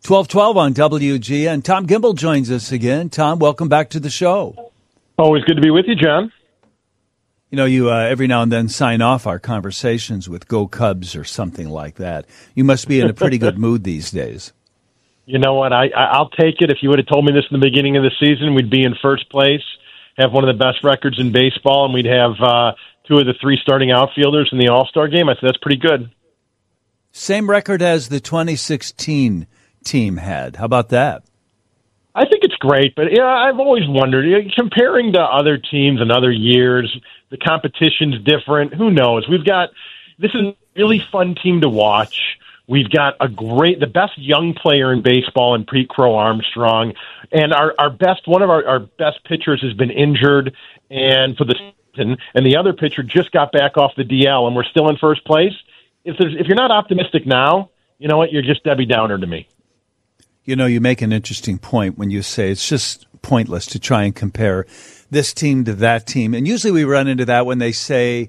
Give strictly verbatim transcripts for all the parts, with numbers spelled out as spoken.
twelve twelve on W G N. Tom Gimbel joins us again. Tom, welcome back to the show. Always good to be with you, John. You know, you uh, every now and then sign off our conversations with Go Cubs or something like that. You must be in a pretty good mood these days. You know what? I, I, I'll take it. If you would have told me this in the beginning of the season, we'd be in first place, have one of the best records in baseball, and we'd have uh, two of the three starting outfielders in the All-Star game. I said, that's pretty good. Same record as the twenty sixteen team had. How about that? I think it's great, but yeah, I've always wondered, you know, comparing to other teams and other years, the competition's different. Who knows? We've got this is a really fun team to watch. We've got a great, the best young player in baseball in Pete Crow Armstrong, and our our best one of our, our best pitchers has been injured, and for the season, and the other pitcher just got back off the D L, and we're still in first place. If there's if you're not optimistic now, you know what? You're just Debbie Downer to me. You know, you make an interesting point when you say it's just pointless to try and compare this team to that team. And usually we run into that when they say,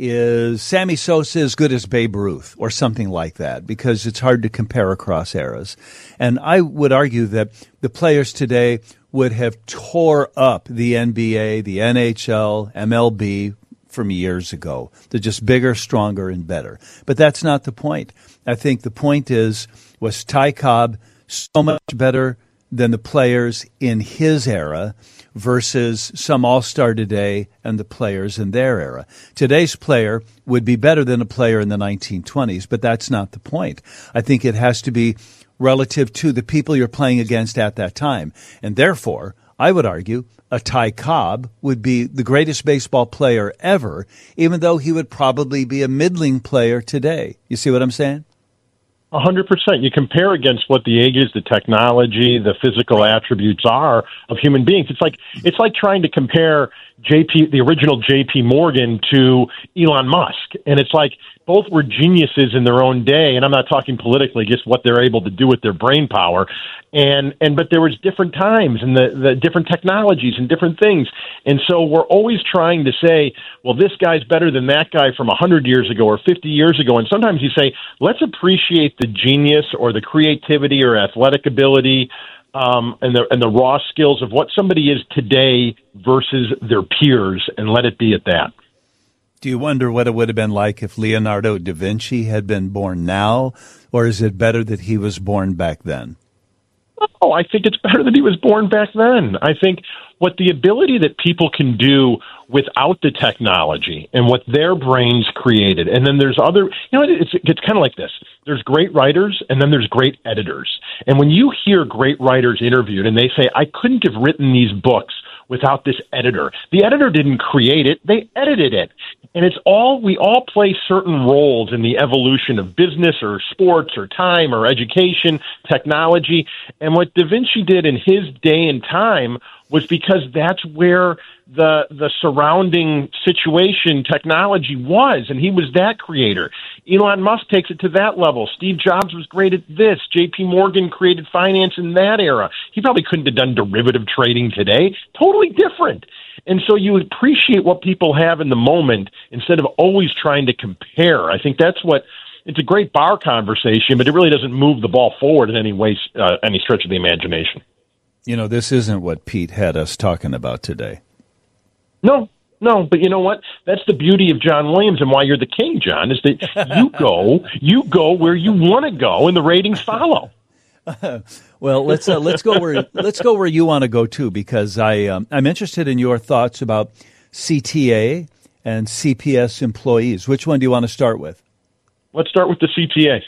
is Sammy Sosa as good as Babe Ruth or something like that, because it's hard to compare across eras. And I would argue that the players today would have tore up the N B A, the N H L, M L B from years ago. They're just bigger, stronger, and better. But that's not the point. I think the point is, was Ty Cobb so much better than the players in his era versus some all-star today and the players in their era. Today's player would be better than a player in the nineteen twenties, but that's not the point. I think it has to be relative to the people you're playing against at that time. And therefore, I would argue a Ty Cobb would be the greatest baseball player ever, even though he would probably be a middling player today. You see what I'm saying? A hundred percent. You compare against what the age is, the technology, the physical attributes are of human beings. It's like it's like trying to compare J P, the original J P Morgan, to Elon Musk, and it's like both were geniuses in their own day. And I'm not talking politically, just what they're able to do with their brain power. And and but there was different times and the, the different technologies and different things. And so we're always trying to say, well, this guy's better than that guy from one hundred years ago or fifty years ago. And sometimes you say, let's appreciate the genius or the creativity or athletic ability um, and the and the raw skills of what somebody is today versus their peers, and let it be at that. Do you wonder what it would have been like if Leonardo da Vinci had been born now, or is it better that he was born back then? Oh, I think it's better that he was born back then. I think what the ability that people can do without the technology and what their brains created. And then there's other, you know, it's, it's kind of like this. There's great writers and then there's great editors. And when you hear great writers interviewed and they say, I couldn't have written these books without this editor. The editor didn't create it, they edited it. And it's all, we all play certain roles in the evolution of business or sports or time or education, technology. And what Da Vinci did in his day and time was because that's where the the surrounding situation, technology was, and he was that creator. Elon Musk takes it to that level. Steve Jobs was great at this. J P Morgan created finance in that era. He probably couldn't have done derivative trading today. Totally different. And so you appreciate what people have in the moment instead of always trying to compare. I think that's what, it's a great bar conversation, but it really doesn't move the ball forward in any way, uh, any stretch of the imagination. You know, this isn't what Pete had us talking about today. No, no, but you know what? That's the beauty of John Williams and why you're the king, John, is that you go, you go where you want to go, and the ratings follow. Well, let's uh, let's go where let's go where you want to go too, because I um, I'm interested in your thoughts about C T A and C P S employees. Which one do you want to start with? Let's start with the C T A.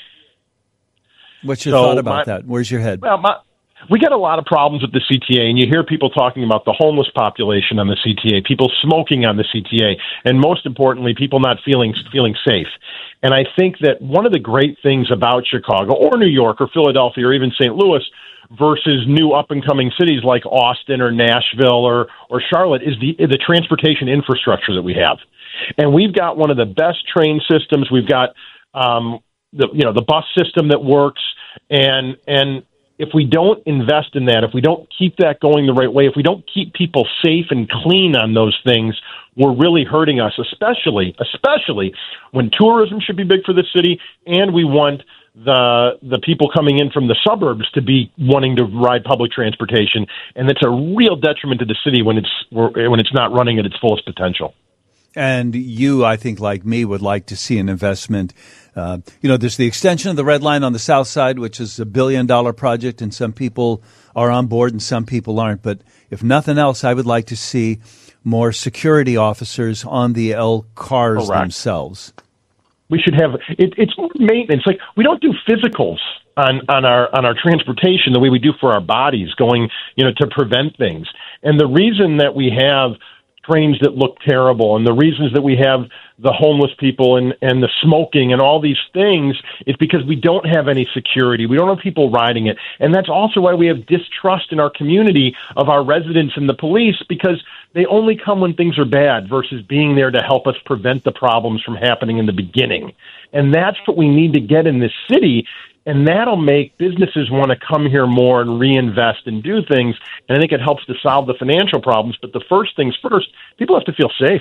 What's your so thought about my, that? Where's your head? Well, my, we got a lot of problems with the C T A, and you hear people talking about the homeless population on the C T A, people smoking on the C T A, and most importantly, people not feeling feeling safe. And I think that one of the great things about Chicago or New York or Philadelphia or even Saint Louis versus new up-and-coming cities like Austin or Nashville or, or Charlotte is the the transportation infrastructure that we have. And we've got one of the best train systems. We've got um, the you know the bus system that works, and and if we don't invest in that, if we don't keep that going the right way, if we don't keep people safe and clean on those things, we're really hurting us, especially, especially when tourism should be big for the city and we want the the people coming in from the suburbs to be wanting to ride public transportation, and it's a real detriment to the city when it's when it's not running at its fullest potential. And you, I think, like me, would like to see an investment. Uh, you know, there's the extension of the Red Line on the south side, which is a billion dollar project, and some people are on board and some people aren't. But if nothing else, I would like to see more security officers on the L cars Correct. themselves. We should have it, it's more maintenance. Like, we don't do physicals on, on our on our transportation the way we do for our bodies, going, you know, to prevent things. And the reason that we have trains that look terrible, and the reasons that we have the homeless people and, and the smoking and all these things, is because we don't have any security. We don't have people riding it. And that's also why we have distrust in our community of our residents and the police, because they only come when things are bad versus being there to help us prevent the problems from happening in the beginning. And that's what we need to get in this city. And that'll make businesses want to come here more and reinvest and do things. And I think it helps to solve the financial problems. But the first things first, people have to feel safe.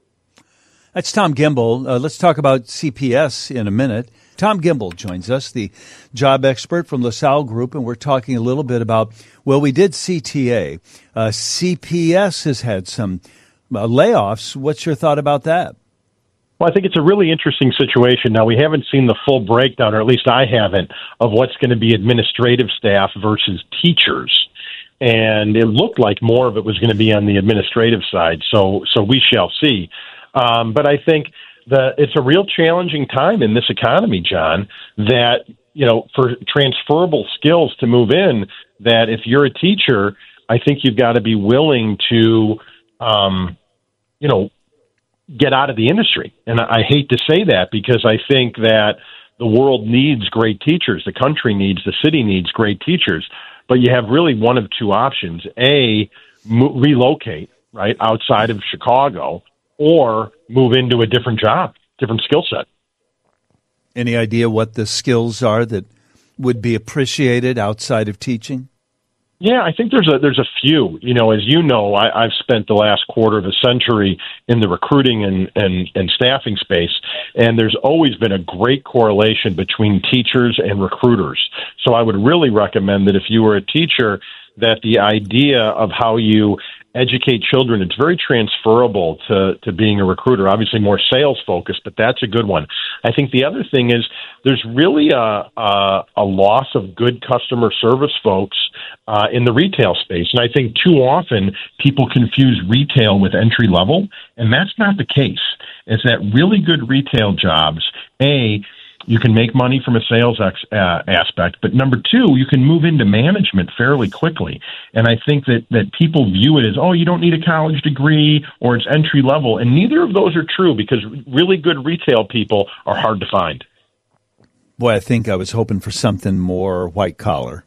That's Tom Gimbel. Uh, let's talk about C P S in a minute. Tom Gimbel joins us, the job expert from LaSalle Group, and we're talking a little bit about, well, we did C T A. Uh, C P S has had some uh, layoffs. What's your thought about that? Well, I think it's a really interesting situation. Now, we haven't seen the full breakdown, or at least I haven't, of what's going to be administrative staff versus teachers. And it looked like more of it was going to be on the administrative side. So, so we shall see. Um, but I think that it's a real challenging time in this economy, John, that, you know, for transferable skills to move in, that if you're a teacher, I think you've got to be willing to, um, you know, get out of the industry. And I hate to say that, because I think that the world needs great teachers. The country needs, the city needs great teachers. But you have really one of two options. A, mo- relocate, right, outside of Chicago, or move into a different job, different skill set. Any idea what the skills are that would be appreciated outside of teaching? Yeah, I think there's a there's a few. You know, as you know, I, I've spent the last quarter of a century in the recruiting and, and, and staffing space, and there's always been a great correlation between teachers and recruiters. So I would really recommend that if you were a teacher, that the idea of how you educate children, it's very transferable to, to being a recruiter, obviously more sales focused, but that's a good one. I think the other thing is there's really a, a, a loss of good customer service folks uh, in the retail space. And I think too often people confuse retail with entry level, and that's not the case. It's that really good retail jobs, A, you can make money from a sales ex, uh, aspect, but number two, you can move into management fairly quickly. And I think that, that people view it as, oh, you don't need a college degree, or it's entry level. And neither of those are true, because really good retail people are hard to find. Boy, I think I was hoping for something more white collar.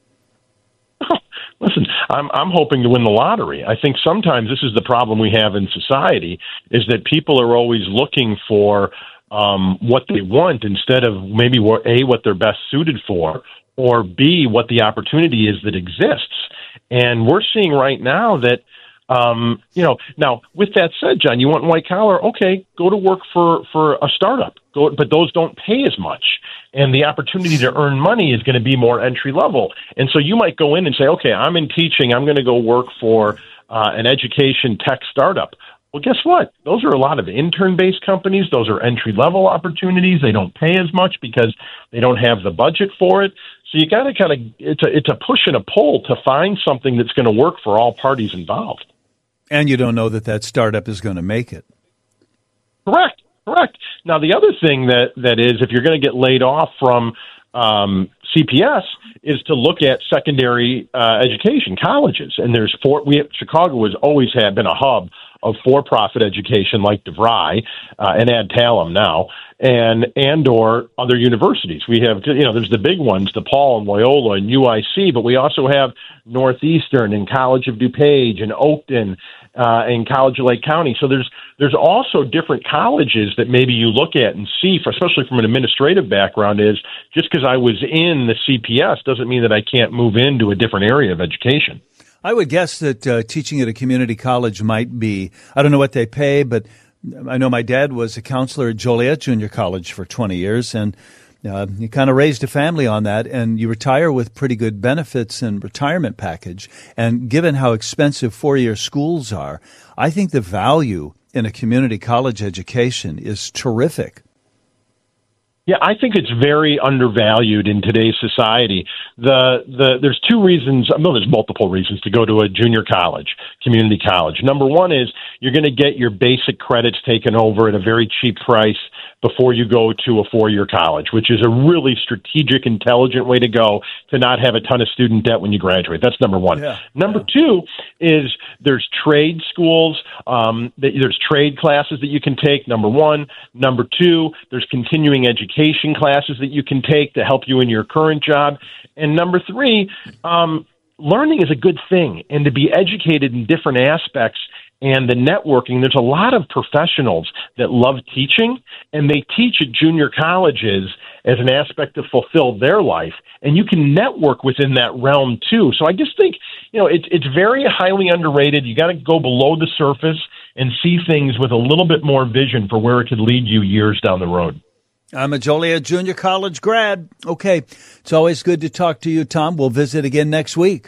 Listen, I'm I'm hoping to win the lottery. I think sometimes this is the problem we have in society, is that people are always looking for Um, what they want instead of maybe what, A, what they're best suited for, or B, what the opportunity is that exists. And we're seeing right now that, um, you know, now with that said, John, you want white collar? Okay, go to work for, for a startup, go, but those don't pay as much. And the opportunity to earn money is going to be more entry level. And so you might go in and say, okay, I'm in teaching, I'm going to go work for uh, an education tech startup. Well, guess what? Those are a lot of intern-based companies. Those are entry-level opportunities. They don't pay as much because they don't have the budget for it. So you got to kind of it's a it's a push and a pull to find something that's going to work for all parties involved. And you don't know that that startup is going to make it. Correct, correct. Now the other thing that that is, if you're going to get laid off from um, C P S, is to look at secondary uh, education, colleges. And there's four. We Chicago has always had been a hub of for-profit education, like DeVry uh, and Adtalem now, and and or other universities. We have, you know, there's the big ones, DePaul and Loyola and U I C, but we also have Northeastern and College of DuPage and Oakton uh, and College of Lake County. So there's there's also different colleges that maybe you look at and see, for, especially from an administrative background, is just because I was in the C P S doesn't mean that I can't move into a different area of education. I would guess that uh, teaching at a community college might be, I don't know what they pay, but I know my dad was a counselor at Joliet Junior College for twenty years, and Uh, you kind of raised a family on that, and you retire with pretty good benefits and retirement package. And given how expensive four-year schools are, I think the value in a community college education is terrific. Yeah, I think it's very undervalued in today's society. The the there's two reasons. Well, there's multiple reasons to go to a junior college, community college. Number one is you're going to get your basic credits taken over at a very cheap price before you go to a four-year college, which is a really strategic, intelligent way to go to not have a ton of student debt when you graduate. That's number one. Yeah. Number yeah. two is there's trade schools. Um, there's trade classes that you can take, number one. Number two, there's continuing education classes that you can take to help you in your current job. And number three, um, learning is a good thing. And to be educated in different aspects and the networking, there's a lot of professionals that love teaching, and they teach at junior colleges as an aspect to fulfill their life. And you can network within that realm, too. So I just think, you know, it's it's very highly underrated. You got to go below the surface and see things with a little bit more vision for where it could lead you years down the road. I'm a Joliet Junior College grad. Okay. It's always good to talk to you, Tom. We'll visit again next week.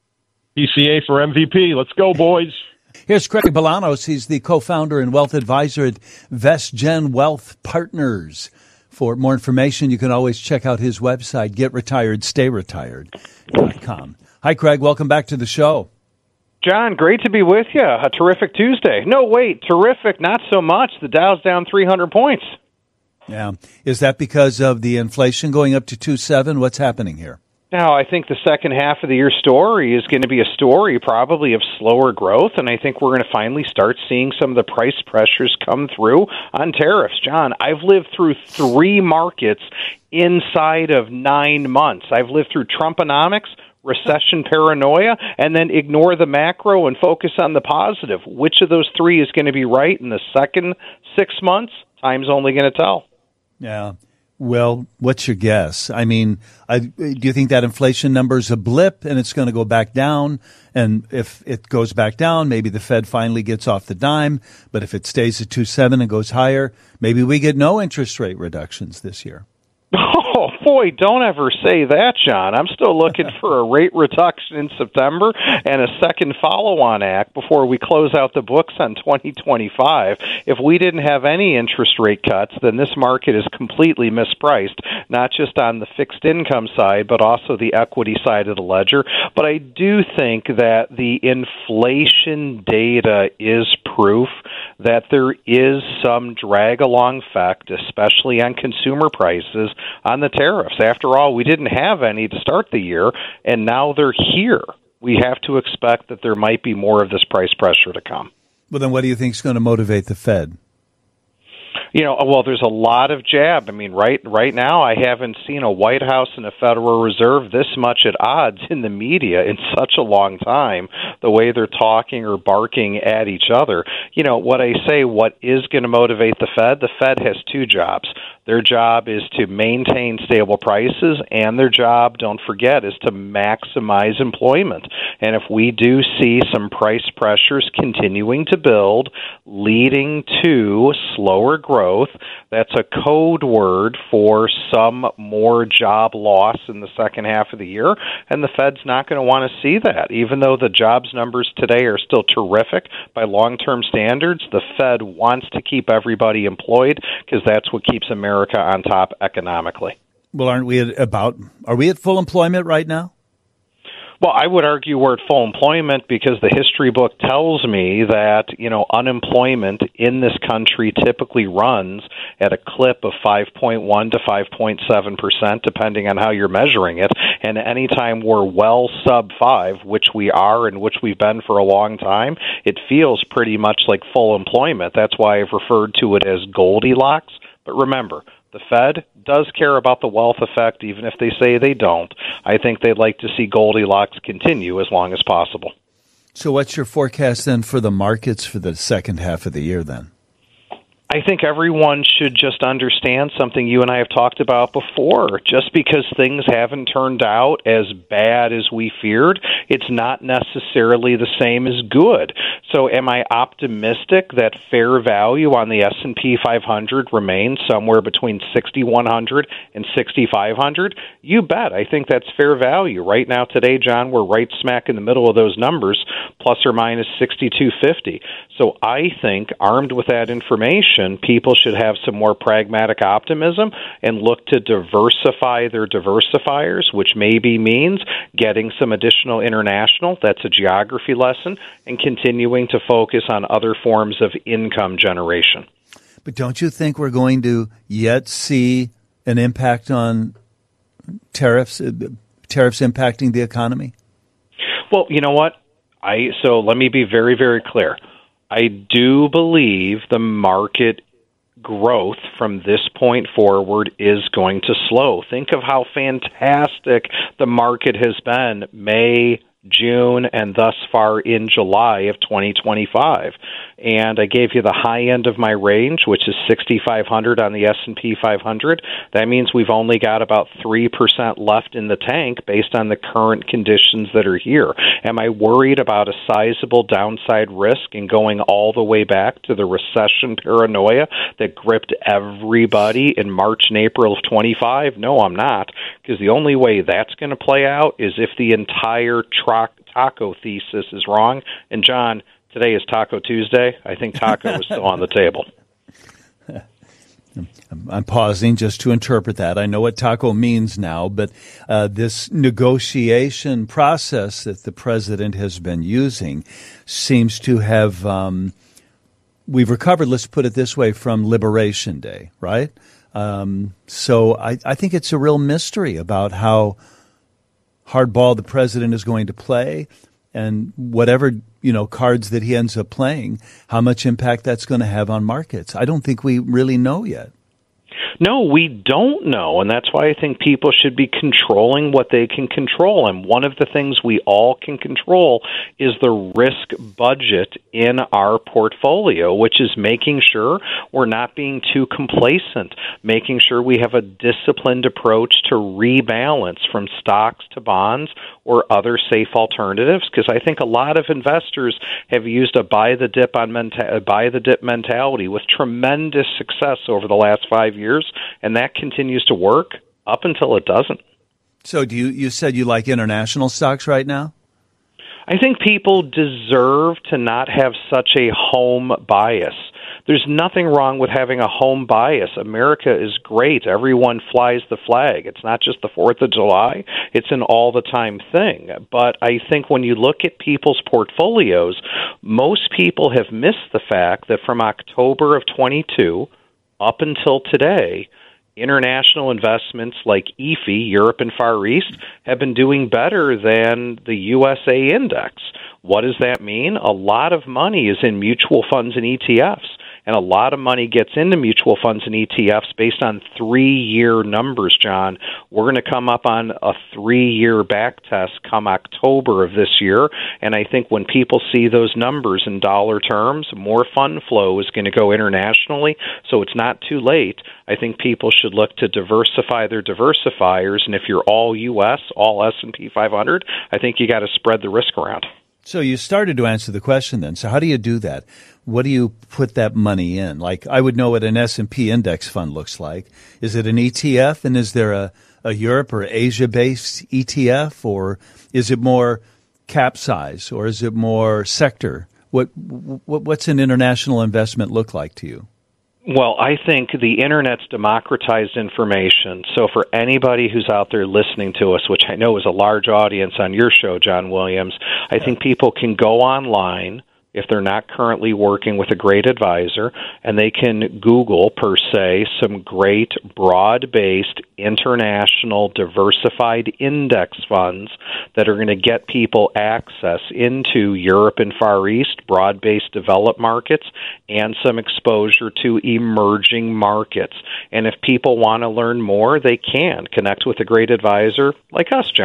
P C A for M V P. Let's go, boys. Here's Craig Bolanos. He's the co-founder and wealth advisor at VestGen Wealth Partners. For more information, you can always check out his website, get retired stay retired dot com. Hi, Craig. Welcome back to the show. John, great to be with you. A terrific Tuesday. No, wait, terrific, not so much. The Dow's down three hundred points. Yeah. Is that because of the inflation going up to two point seven? What's happening here? Now, I think the second half of the year story is going to be a story probably of slower growth, and I think we're going to finally start seeing some of the price pressures come through on tariffs. John, I've lived through three markets inside of nine months. I've lived through Trumponomics, recession paranoia, and then ignore the macro and focus on the positive. Which of those three is going to be right in the second six months? Time's only going to tell. Yeah. Well, what's your guess? I mean, I, do you think that inflation number is a blip and it's going to go back down? And if it goes back down, maybe the Fed finally gets off the dime. But if it stays at two point seven and goes higher, maybe we get no interest rate reductions this year. Oh, boy, don't ever say that, John. I'm still looking for a rate reduction in September and a second follow-on act before we close out the books on twenty twenty-five. If we didn't have any interest rate cuts, then this market is completely mispriced, not just on the fixed income side, but also the equity side of the ledger. But I do think that the inflation data is proof that there is some drag-along effect, especially on consumer prices, on the tariffs. After all, we didn't have any to start the year, and now they're here. We have to expect that there might be more of this price pressure to come. Well, then what do you think is going to motivate the Fed? You know, well, there's a lot of jab. I mean, right right now, I haven't seen a White House and a Federal Reserve this much at odds in the media in such a long time, the way they're talking or barking at each other. You know, what I say, what is going to motivate the Fed? The Fed has two jobs. Their job is to maintain stable prices, and their job, don't forget, is to maximize employment. And if we do see some price pressures continuing to build, leading to slower growth, that's a code word for some more job loss in the second half of the year, and the Fed's not going to want to see that. Even though the jobs numbers today are still terrific by long-term standards, the Fed wants to keep everybody employed because that's what keeps America on top economically. Well, aren't we at about, are we at full employment right now? Well, I would argue we're at full employment because the history book tells me that, you know, unemployment in this country typically runs at a clip of five point one to five point seven percent, depending on how you're measuring it. And anytime we're well sub five, which we are and which we've been for a long time, it feels pretty much like full employment. That's why I've referred to it as Goldilocks. But remember, the Fed does care about the wealth effect, even if they say they don't. I think they'd like to see Goldilocks continue as long as possible. So what's your forecast then for the markets for the second half of the year then? I think everyone should just understand something you and I have talked about before. Just because things haven't turned out as bad as we feared, it's not necessarily the same as good. So am I optimistic that fair value on the S and P five hundred remains somewhere between sixty-one hundred and sixty-five hundred? You bet. I think that's fair value. Right now today, John, we're right smack in the middle of those numbers, plus or minus sixty-two fifty. So I think, armed with that information, people should have some more pragmatic optimism and look to diversify their diversifiers, which maybe means getting some additional international. That's a geography lesson, and continuing to focus on other forms of income generation. But don't you think we're going to yet see an impact on tariffs, uh, tariffs impacting the economy? Well, you know what? I so let me be very, very clear. I do believe the market growth from this point forward is going to slow. Think of how fantastic the market has been May, June, and thus far in July of twenty twenty-five. And I gave you the high end of my range, which is sixty-five hundred on the S and P five hundred. That means we've only got about three percent left in the tank based on the current conditions that are here. Am I worried about a sizable downside risk in going all the way back to the recession paranoia that gripped everybody in March and April of twenty-five? No, I'm not, because the only way that's going to play out is if the entire tro- taco thesis is wrong. And John, today is Taco Tuesday. I think taco is still on the table. I'm pausing just to interpret that. I know what taco means now, but uh, this negotiation process that the president has been using seems to have, um, we've recovered, let's put it this way, from Liberation Day, right? Um, so I, I think it's a real mystery about how hardball the president is going to play, and whatever, you know, cards that he ends up playing, how much impact that's going to have on markets. I don't think we really know yet. No, we don't know, and that's why I think people should be controlling what they can control. And one of the things we all can control is the risk budget in our portfolio, which is making sure we're not being too complacent, making sure we have a disciplined approach to rebalance from stocks to bonds or other safe alternatives, because I think a lot of investors have used a buy the dip on menta- buy the dip mentality with tremendous success over the last five years, and that continues to work up until it doesn't. So do you, you said you like international stocks right now? I think people deserve to not have such a home bias. There's nothing wrong with having a home bias. America is great. Everyone flies the flag. It's not just the fourth of July. It's an all-the-time thing. But I think when you look at people's portfolios, most people have missed the fact that from October of twenty-two up until today, international investments like E F I, Europe and Far East, have been doing better than the U S A index. What does that mean? A lot of money is in mutual funds and E T Fs. And a lot of money gets into mutual funds and E T Fs based on three-year numbers, John. We're going to come up on a three-year back test come October of this year. And I think when people see those numbers in dollar terms, more fund flow is going to go internationally. So it's not too late. I think people should look to diversify their diversifiers. And if you're all U S, all S and P five hundred, I think you got to spread the risk around. So you started to answer the question then. So how do you do that? What do you put that money in? Like, I would know what an S and P index fund looks like. Is it an E T F, and is there a, a Europe or Asia-based E T F, or is it more cap size, or is it more sector? What, what what's an international investment look like to you? Well, I think the Internet's democratized information. So for anybody who's out there listening to us, which I know is a large audience on your show, John Williams, I think people can go online if they're not currently working with a great advisor, and they can Google, per se, some great broad-based international diversified index funds that are going to get people access into Europe and Far East, broad-based developed markets, and some exposure to emerging markets. And if people want to learn more, they can connect with a great advisor like us, John,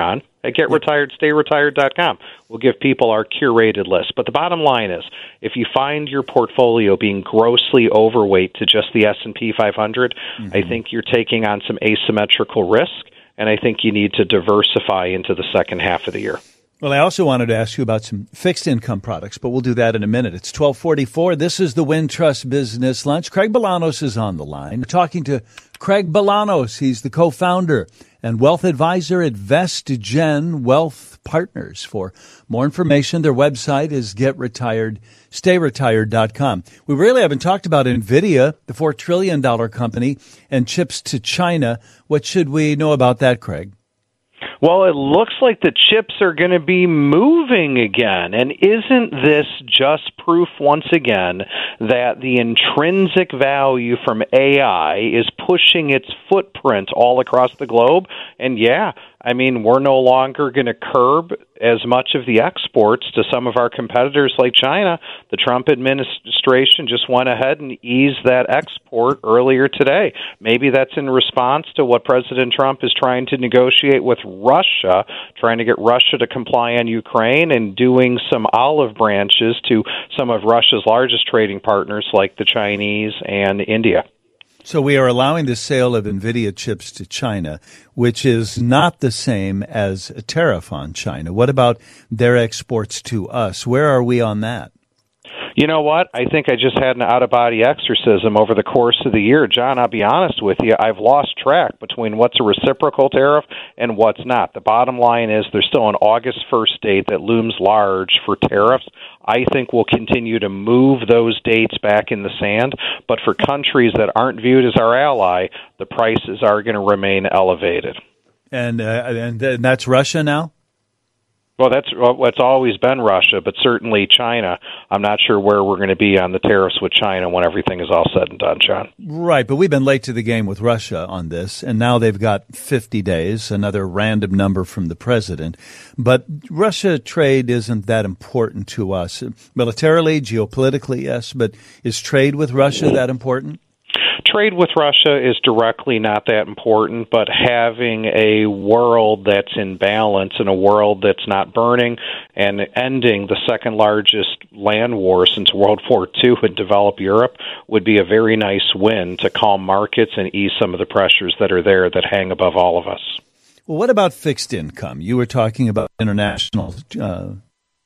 at get retired stay retired dot com. We'll give people our curated list. But the bottom line is, if you find your portfolio being grossly overweight to just the S and P five hundred, mm-hmm. I think you're taking on some asymmetrical risk, and I think you need to diversify into the second half of the year. Well, I also wanted to ask you about some fixed income products, but we'll do that in a minute. It's twelve forty-four. This is the Wintrust Business Lunch. Craig Bolanos is on the line. We're talking to Craig Bolanos. He's the co-founder and wealth advisor at VestGen Wealth Partners. For more information, their website is get retired stay retired dot com. We really haven't talked about NVIDIA, the four trillion dollars company, and chips to China. What should we know about that, Craig? Well, it looks like the chips are going to be moving again. And isn't this just proof once again that the intrinsic value from A I is pushing its footprint all across the globe? And yeah, I mean, we're no longer going to curb as much of the exports to some of our competitors like China. The Trump administration just went ahead and eased that export earlier today. Maybe that's in response to what President Trump is trying to negotiate with Russia, trying to get Russia to comply on Ukraine and doing some olive branches to some of Russia's largest trading partners like the Chinese and India. So we are allowing the sale of NVIDIA chips to China, which is not the same as a tariff on China. What about their exports to us? Where are we on that? You know what? I think I just had an out-of-body exorcism over the course of the year. John, I'll be honest with you, I've lost track between what's a reciprocal tariff and what's not. The bottom line is there's still an August first date that looms large for tariffs. I think we'll continue to move those dates back in the sand. But for countries that aren't viewed as our ally, the prices are going to remain elevated. And, uh, and and that's Russia now? Well, that's well, it's always been Russia, but certainly China. I'm not sure where we're going to be on the tariffs with China when everything is all said and done, John. Right, but we've been late to the game with Russia on this, and now they've got fifty days, another random number from the president. But Russia trade isn't that important to us. Militarily, geopolitically, yes, but is trade with Russia that important? Trade with Russia is directly not that important, but having a world that's in balance and a world that's not burning and ending the second largest land war since World War Two in developed Europe would be a very nice win to calm markets and ease some of the pressures that are there that hang above all of us. Well, what about fixed income? You were talking about international uh,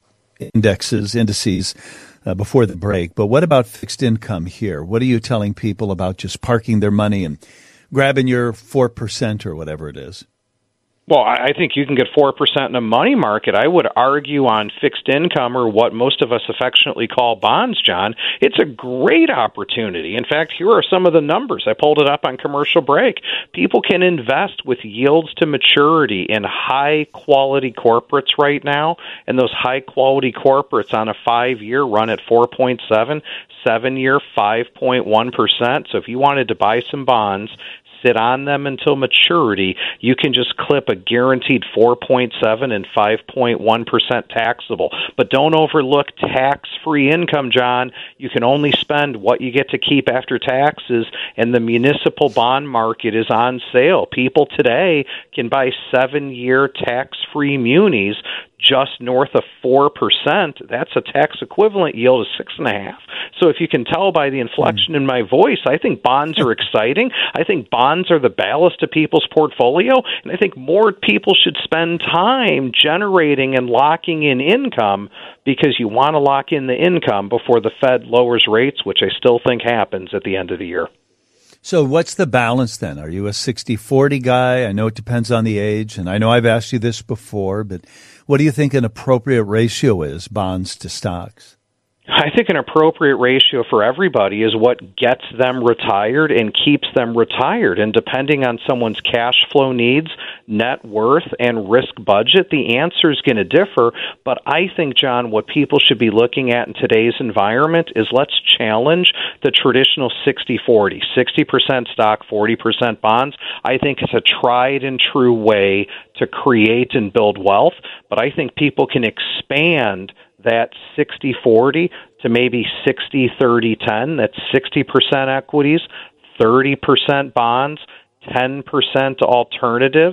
indexes, indices. Uh, before the break. But what about fixed income here? What are you telling people about just parking their money and grabbing your four percent or whatever it is? Well, I think you can get four percent in a money market. I would argue on fixed income, or what most of us affectionately call bonds, John. It's a great opportunity. In fact, here are some of the numbers. I pulled it up on Commercial Break. People can invest with yields to maturity in high-quality corporates right now, and those high-quality corporates on a five-year run at four point seven, seven-year five point one percent. So if you wanted to buy some bonds, sit on them until maturity, you can just clip a guaranteed four point seven and five point one percent taxable. But don't overlook tax-free income, John. You can only spend what you get to keep after taxes, and the municipal bond market is on sale. People today can buy seven-year tax-free munis just north of four percent. That's a tax equivalent yield of six and a half. So if you can tell by the inflection in my voice, I think bonds are exciting. I think bonds are the ballast to people's portfolio, and I think more people should spend time generating and locking in income, because you want to lock in the income before the Fed lowers rates, which I still think happens at the end of the year. So what's the balance then? Are you a sixty forty guy? I know it depends on the age, and I know I've asked you this before, but what do you think an appropriate ratio is, bonds to stocks? I think an appropriate ratio for everybody is what gets them retired and keeps them retired. And depending on someone's cash flow needs, net worth, and risk budget, the answer is going to differ. But I think, John, what people should be looking at in today's environment is let's challenge the traditional sixty forty, sixty percent stock, forty percent bonds. I think it's a tried and true way to create and build wealth. But I think people can expand that sixty forty to maybe sixty thirty ten. That's sixty percent equities, thirty percent bonds, ten percent alternatives,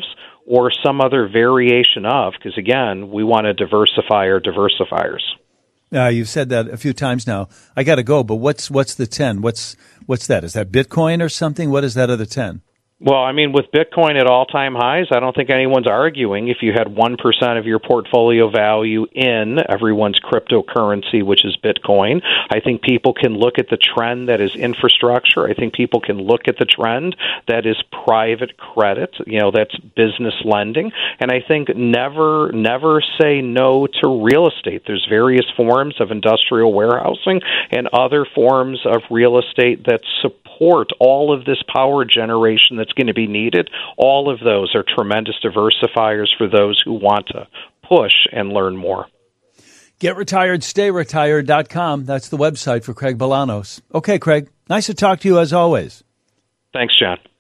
or some other variation of, because, again, we want to diversify our diversifiers. Uh, you've said that a few times now. I got to go, but what's what's the ten? What's what's that? Is that Bitcoin or something? What is that other ten? Well, I mean, with Bitcoin at all-time highs, I don't think anyone's arguing. If you had one percent of your portfolio value in everyone's cryptocurrency, which is Bitcoin, I think people can look at the trend that is infrastructure. I think people can look at the trend that is private credit, you know, that's business lending. And I think never, never say no to real estate. There's various forms of industrial warehousing and other forms of real estate that support all of this power generation that's going to be needed. All of those are tremendous diversifiers for those who want to push and learn more. Get retired, stay retired dot com. That's the website for Craig Bolanos. Okay, Craig, nice to talk to you as always. Thanks, John.